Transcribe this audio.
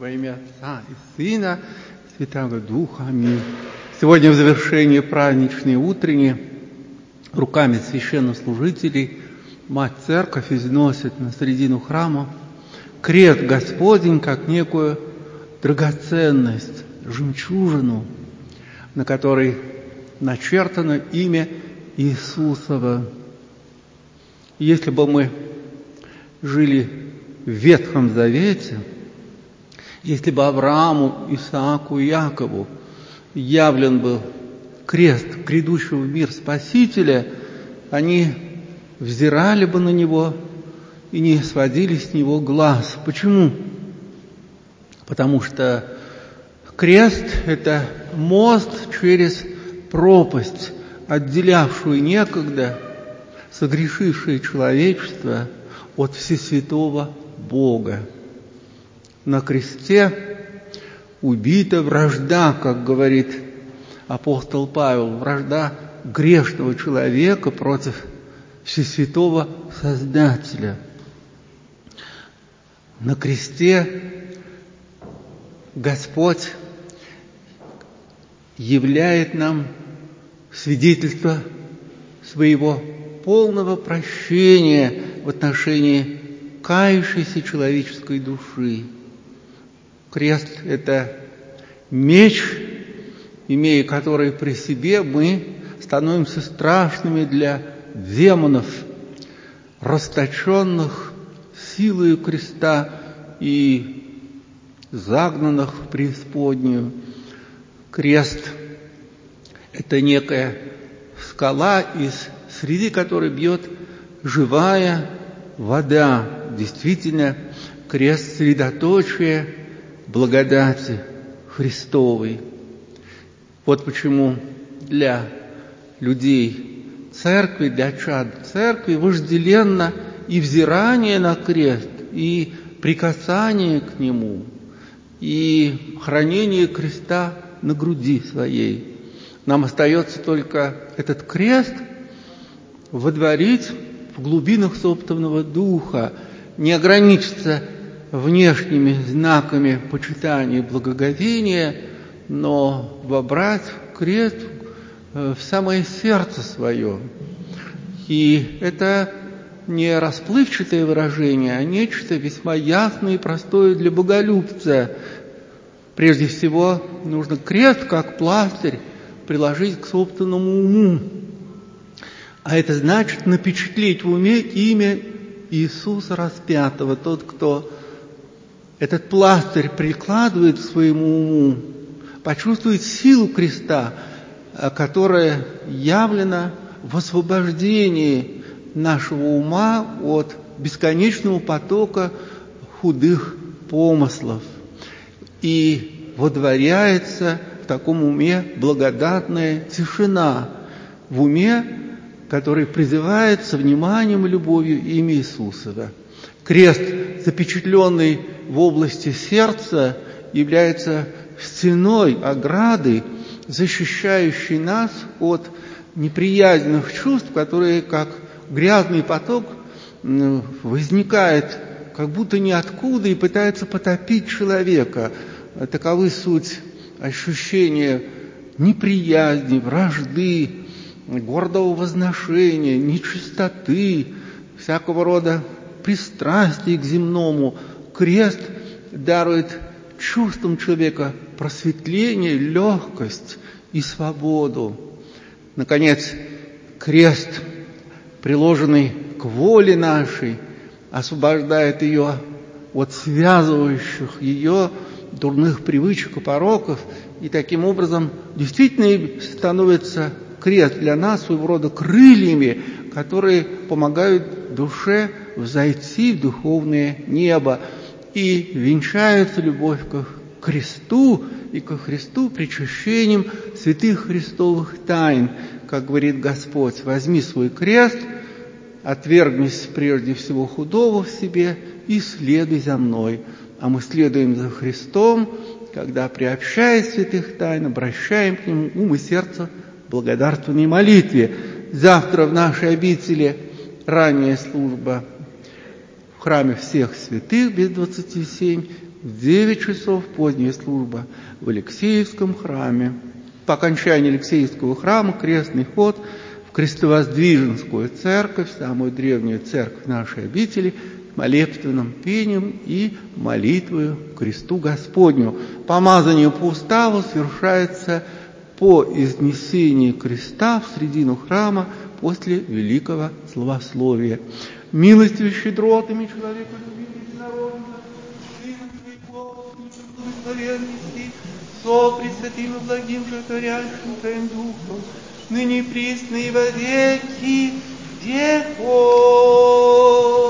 Во имя Отца и Сына, Святаго Духа. Аминь. Сегодня в завершении праздничной утренней руками священнослужителей Мать Церковь износит на середину храма крест Господень как некую драгоценность, жемчужину, на которой начертано имя Иисусова. Если бы мы жили в Ветхом Завете, если бы Аврааму, Исааку и Якову явлен был крест грядущего в мир Спасителя, они взирали бы на него и не сводили с него глаз. Почему? Потому что крест – это мост через пропасть, отделявшую некогда согрешившее человечество от всесвятого Бога. На кресте убита вражда, как говорит апостол Павел, вражда грешного человека против всесвятого Создателя. На кресте Господь являет нам свидетельство своего полного прощения в отношении кающейся человеческой души. Крест – это меч, имея который при себе, мы становимся страшными для демонов, расточенных силою креста и загнанных в преисподнюю. Крест – это некая скала, среди которой бьет живая вода. Действительно, крест – средоточие благодати Христовой. Вот почему для людей церкви, для чад церкви вожделенно и взирание на крест, и прикасание к нему, и хранение креста на груди своей. Нам остается только этот крест водворить в глубинах собственного духа, не ограничиться внешними знаками почитания и благоговения, но вобрать крест в самое сердце свое. И это не расплывчатое выражение, а нечто весьма ясное и простое для боголюбца. Прежде всего, нужно крест, как пластырь, приложить к собственному уму. А это значит напечатлеть в уме имя Иисуса распятого. Тот, кто этот пластырь прикладывает к своему уму, почувствует силу креста, которая явлена в освобождении нашего ума от бесконечного потока худых помыслов. И водворяется в таком уме благодатная тишина, в уме, который призывает со вниманием и любовью имя Иисусова. Крест, запечатленный в области сердца, является стеной, оградой, защищающей нас от неприязненных чувств, которые, как грязный поток, возникает как будто ниоткуда и пытается потопить человека. Таковы суть ощущения неприязни, вражды, гордого возношения, нечистоты, всякого рода пристрастий к земному. Крест дарует чувствам человека просветление, легкость и свободу. Наконец, крест, приложенный к воле нашей, освобождает ее от связывающих ее дурных привычек и пороков, и таким образом действительно становится крест для нас своего рода крыльями, которые помогают душе взойти в духовное небо, и венчается любовь к кресту и ко Христу причащением святых христовых тайн. Как говорит Господь: возьми свой крест, отвергнись прежде всего худого в себе и следуй за мной. А мы следуем за Христом, когда, приобщаясь святых тайн, обращаем к Нему ум и сердце в благодарственной молитве. Завтра в нашей обители ранняя служба в храме всех святых без 27, В 9 часов поздняя служба в Алексеевском храме. По окончании Алексеевского храма крестный ход в Крестовоздвиженскую церковь, самую древнюю церковь нашей обители, молебственным пением и молитвою к кресту Господню. Помазание по уставу совершается по изнесении креста в середину храма после великого словословия. Милостивый щедротами человеколюбивый единородного, Сына Твоего, благословенности, со пресвятым и благим животворящим Твоим Духом, ныне и присно и во веки веков.